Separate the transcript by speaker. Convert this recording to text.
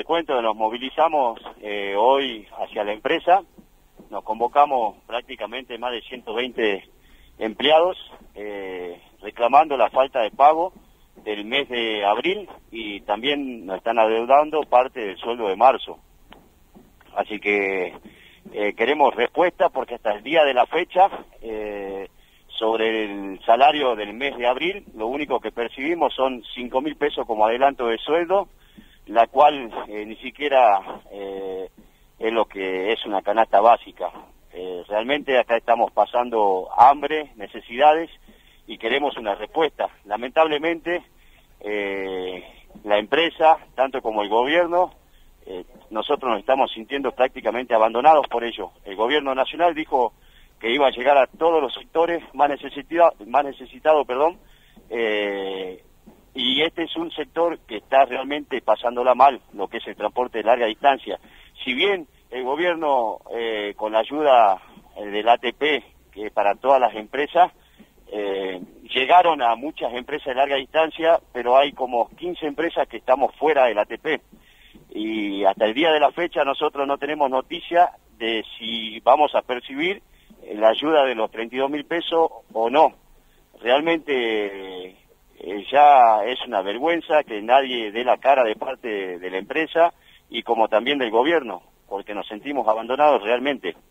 Speaker 1: cuento que nos movilizamos hoy hacia la empresa, nos convocamos prácticamente más de 120 empleados reclamando la falta de pago del mes de abril y también nos están adeudando parte del sueldo de marzo. Así que queremos respuesta porque hasta el día de la fecha, sobre el salario del mes de abril, lo único que percibimos son 5.000 pesos como adelanto de sueldo, la cual ni siquiera es lo que es una canasta básica. Realmente acá estamos pasando hambre, necesidades y queremos una respuesta. Lamentablemente, la empresa, tanto como el gobierno, nosotros nos estamos sintiendo prácticamente abandonados por ello. El gobierno nacional dijo que iba a llegar a todos los sectores más necesitados, y este es un sector que está realmente pasándola mal, lo que es el transporte de larga distancia. Si bien el gobierno, con la ayuda del ATP, que es para todas las empresas, llegaron a muchas empresas de larga distancia, pero hay como 15 empresas que estamos fuera del ATP. Y hasta el día de la fecha nosotros no tenemos noticia de si vamos a percibir la ayuda de los 32.000 pesos o no. Realmente ya es una vergüenza que nadie dé la cara de parte de la empresa y como también del gobierno, porque nos sentimos abandonados realmente.